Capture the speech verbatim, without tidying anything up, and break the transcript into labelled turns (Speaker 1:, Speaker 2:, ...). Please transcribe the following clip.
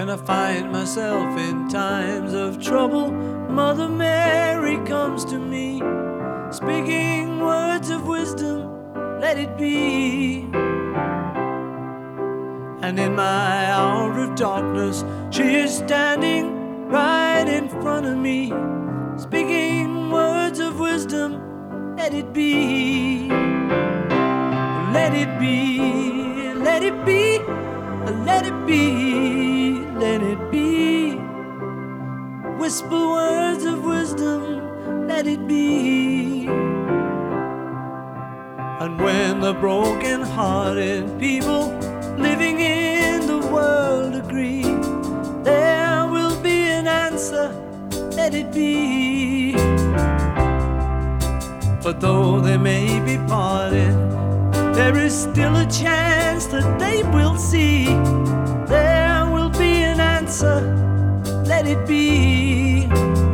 Speaker 1: when I find myself in times of trouble, Mother Mary comes to me, speaking words of wisdom, let it be. And in my hour of darkness, she is standing right in front of me, speaking words of wisdom, let it be. Let it be, let it be, let it be, let it be. Whisper words of wisdom, let it be. And when the broken-hearted people living in the world agree, there will be an answer, let it be. But though they may be parted, there is still a chance that they will see. There will be an answer, let it be.